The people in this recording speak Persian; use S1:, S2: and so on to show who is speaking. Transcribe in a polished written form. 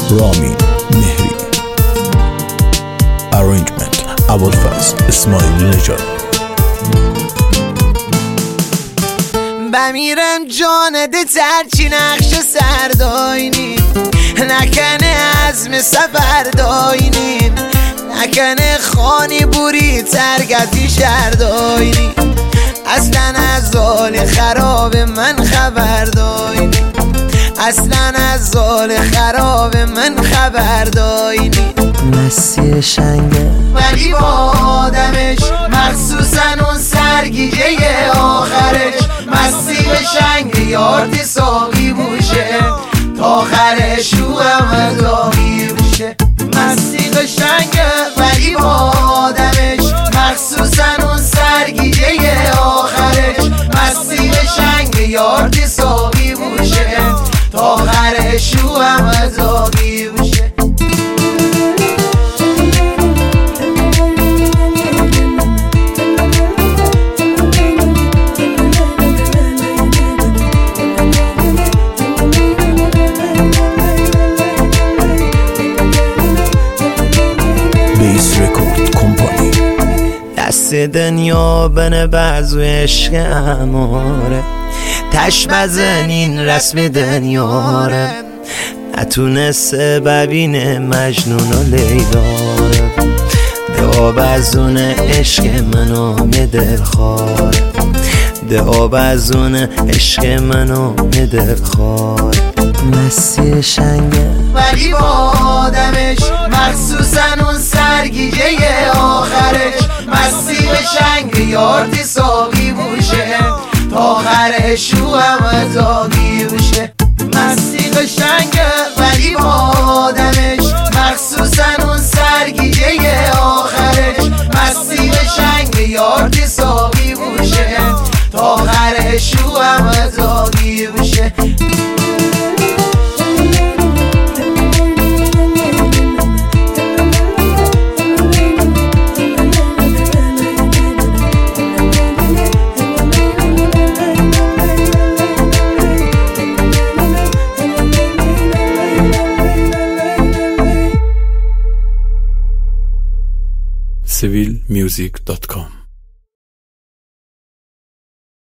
S1: رامین مهری. Arrangement ابوالفضل اسماعیل نژاد.
S2: بمیرم جانده ترچی نقش سرداینیم، نکنه عزم سفر داینیم، نکنه خانی بوری ترگتی شرداینیم، اصلا از حال خراب من خبر داینیم، اصلا از حال خراب من خبر داینیم.
S3: مسیر شنگه
S2: ولی با آدمش مخصوصا اون سرگیجه آخرش، مستی به شنگ یارتی ساقی بوشه تا آخرش رو همه داغی بوشه. مستی به شنگ ولی با آدمش مخصوصا اون سرگیجه آخرش، مستی به شنگ یارتی ساقی بوشه تا آخرش رو همه داغی بوشه.
S3: دست دنیا بنه بعضو عشق اماره، تش بزنین رسم دنیاره، نتونسته ببینه مجنون و لیلاره، ده آب از اون عشق منو دلخواره، ده آب از اون عشق منو دلخواره. مسیر شنگه
S2: ولی با آدمش مخصوصا اون سرگیجه آخرش، مستی به شنگ یارتی ساقی بوشه تا آخرش رو همه داغی بوشه. مستی به شنگ ولی با آدمش مخصوصا اون سرگیجه آخرش، مستی به شنگ یارتی ساقی بوشه تا آخرش رو همه داغی بوشه.
S1: civilmusic.com